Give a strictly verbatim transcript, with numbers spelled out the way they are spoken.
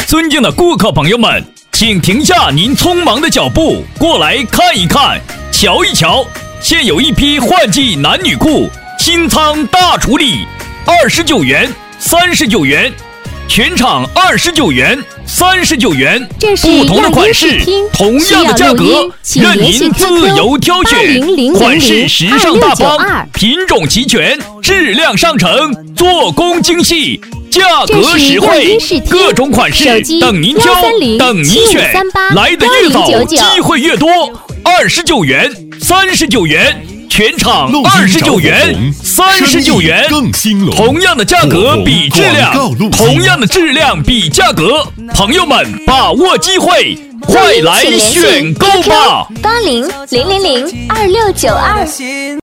尊敬的顾客朋友们，请停下您匆忙的脚步，过来看一看，瞧一瞧。现有一批换季男女裤清仓大处理，二十九元、三十九元，全场二十九元、三十九元，不同的款式，同样的价格，任您自由挑选。款式时尚大方，品种齐全，质量上乘，做工精细，价格实惠，各种款式等您挑，等您选。来的越早，机会越多。二十九元、三十九元。全场二十九元、三十九元，同样的价格比质量，同样的质量比价格。朋友们，把握机会，快来选购吧！ 八零零零零二六九二。